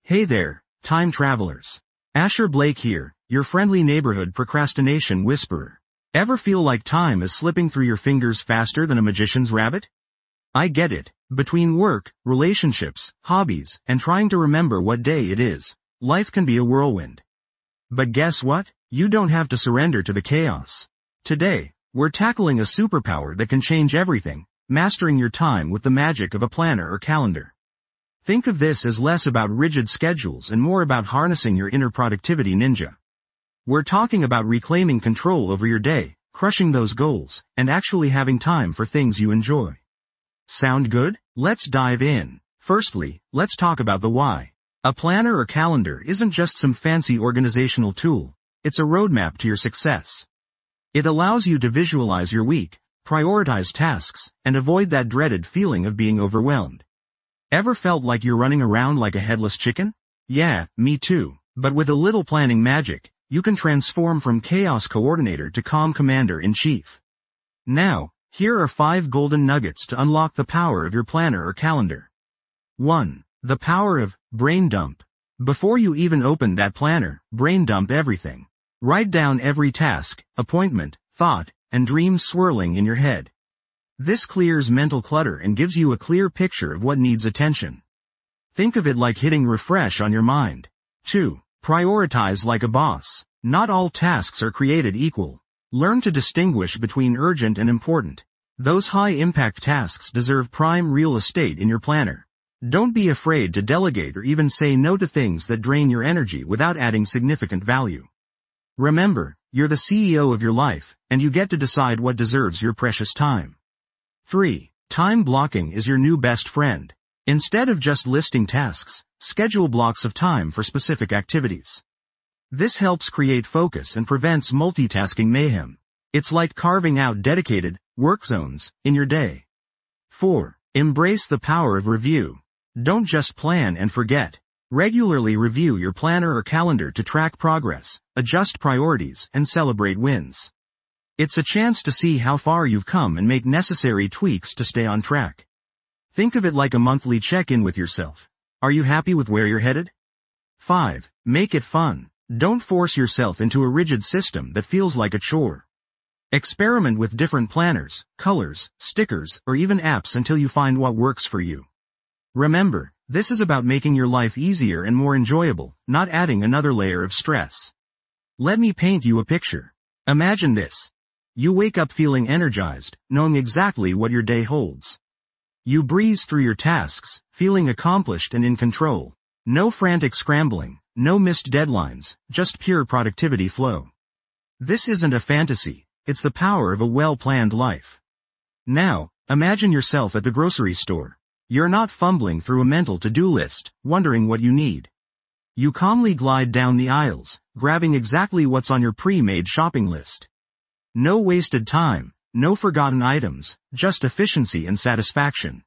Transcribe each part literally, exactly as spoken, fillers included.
Hey there, time travelers. Asher Blake here, your friendly neighborhood procrastination whisperer. Ever feel like time is slipping through your fingers faster than a magician's rabbit? I get it. Between work, relationships, hobbies, and trying to remember what day it is, life can be a whirlwind. But guess what? You don't have to surrender to the chaos. Today, we're tackling a superpower that can change everything, mastering your time with the magic of a planner or calendar. Think of this as less about rigid schedules and more about harnessing your inner productivity ninja. We're talking about reclaiming control over your day, crushing those goals, and actually having time for things you enjoy. Sound good? Let's dive in. Firstly, let's talk about the why. A planner or calendar isn't just some fancy organizational tool, it's a roadmap to your success. It allows you to visualize your week, prioritize tasks, and avoid that dreaded feeling of being overwhelmed. Ever felt like you're running around like a headless chicken? Yeah, me too. But with a little planning magic, you can transform from chaos coordinator to calm commander-in-chief. Now, here are five golden nuggets to unlock the power of your planner or calendar. one. The power of brain dump. Before you even open that planner, brain dump everything. Write down every task, appointment, thought, and dream swirling in your head. This clears mental clutter and gives you a clear picture of what needs attention. Think of it like hitting refresh on your mind. two. Prioritize like a boss. Not all tasks are created equal. Learn to distinguish between urgent and important. Those high-impact tasks deserve prime real estate in your planner. Don't be afraid to delegate or even say no to things that drain your energy without adding significant value. Remember, you're the C E O of your life, and you get to decide what deserves your precious time. three. Time blocking is your new best friend. Instead of just listing tasks, schedule blocks of time for specific activities. This helps create focus and prevents multitasking mayhem. It's like carving out dedicated work zones in your day. four. Embrace the power of review. Don't just plan and forget. Regularly review your planner or calendar to track progress, adjust priorities, and celebrate wins. It's a chance to see how far you've come and make necessary tweaks to stay on track. Think of it like a monthly check-in with yourself. Are you happy with where you're headed? five. Make it fun. Don't force yourself into a rigid system that feels like a chore. Experiment with different planners, colors, stickers, or even apps until you find what works for you. Remember, this is about making your life easier and more enjoyable, not adding another layer of stress. Let me paint you a picture. Imagine this. You wake up feeling energized, knowing exactly what your day holds. You breeze through your tasks, feeling accomplished and in control. No frantic scrambling, no missed deadlines, just pure productivity flow. This isn't a fantasy, it's the power of a well-planned life. Now, imagine yourself at the grocery store. You're not fumbling through a mental to-do list, wondering what you need. You calmly glide down the aisles, grabbing exactly what's on your pre-made shopping list. No wasted time, no forgotten items, just efficiency and satisfaction.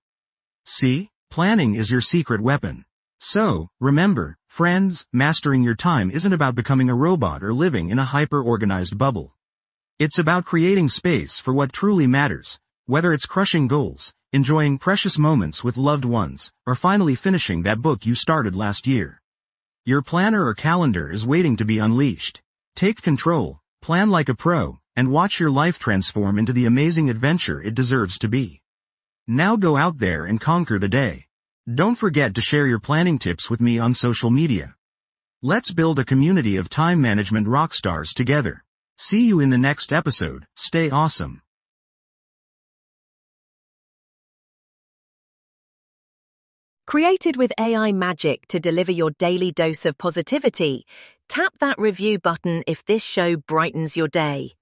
See, planning is your secret weapon. So, remember, friends, mastering your time isn't about becoming a robot or living in a hyper-organized bubble. It's about creating space for what truly matters, whether it's crushing goals, enjoying precious moments with loved ones, or finally finishing that book you started last year. Your planner or calendar is waiting to be unleashed. Take control, plan like a pro, and watch your life transform into the amazing adventure it deserves to be. Now go out there and conquer the day. Don't forget to share your planning tips with me on social media. Let's build a community of time management rock stars together. See you in the next episode. Stay awesome. Created with A I magic to deliver your daily dose of positivity, tap that review button if this show brightens your day.